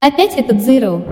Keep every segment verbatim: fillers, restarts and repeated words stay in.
Опять этот Zero.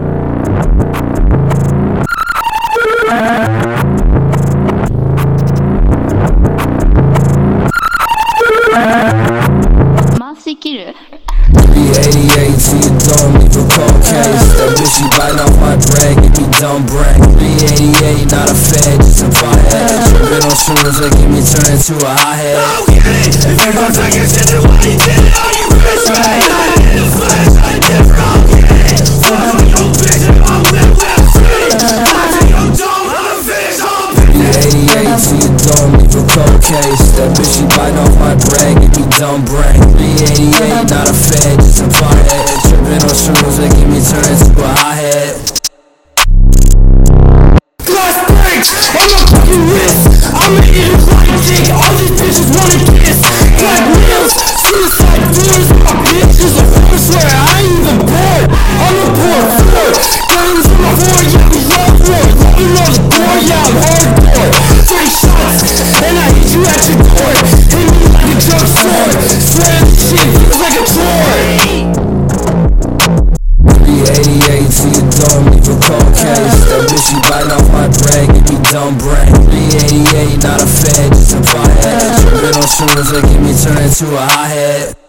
three eighty-eight to your dome, leave a cold case. That bitch, she biting off my bread, give me dumb brain. three eighty-eight, not a fed, just a pothead. Trippin' on shrooms, that get me turned into a hothead. Okay, if you gon' take it, shit, then why you did it? Are you rich, right? I did the flash, I never okay. Fuck on your bitch, and I'm with Web three. I take your dome, I'm a fish, I'm a three eighty-eight to your dome, leave a cold case. That bitch, she biting off my bread, give me dumb brain. three eighty-eight, not a fed, just a pothead. Trippin' on shrooms, that get me turned into a hothead. Glass breaks, I'm a fucking wrist. I'ma eat a white dick, all these bitches wanna kiss. Black nails, suicide doors, my bitch is a horse where I ain't even bored. I'm a poor four, guns on my board, yeah we love war. Locking on the door, yeah I'm hardcore. Three shots, and I hit you at your door. Hit me like a drugstore, swear this shit feels like a chore. three eighty-eight to your dome, leave a cold case. That bitch, she biting off my bread, give me dumb brain. three eighty-eight, not a fed, just a pothead. Trippin' on shrooms, that get me turned into a hothead.